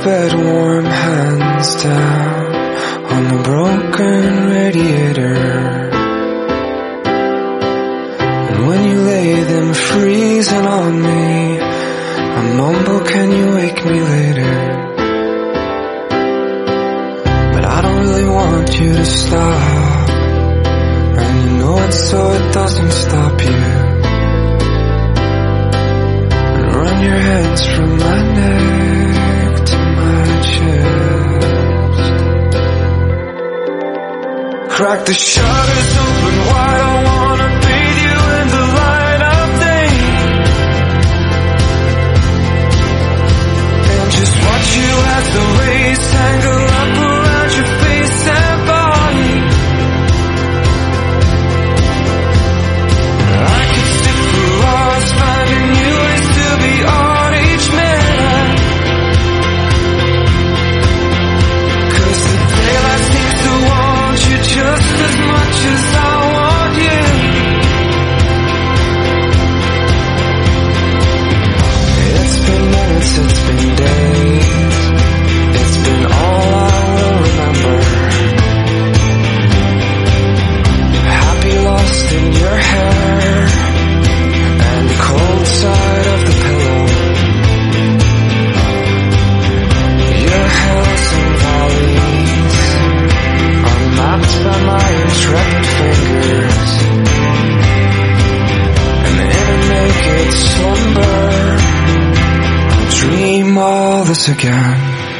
bed, warm hands down on the broken radiator. And when you lay them freezing on me, I mumble, can you wake me later? But I don't really want you to stop, and you know it so it doesn't stop you. And run your hands from my neck to my chest. Crack the shutters open wide, I wanna bathe you in the light of day, and just watch you as the rays tangle up around your face and body. I could sit for hours finding new ways to be on each minute, 'cause the daylight seems to want you just as much as I want you. It's been minutes, it's been days, it's been all I will remember. Happy lost in your hair and the cold side of the pillow. Your hills and valleys are mapped by my intrepid fingers, and in a naked slumber I'll dream all this again.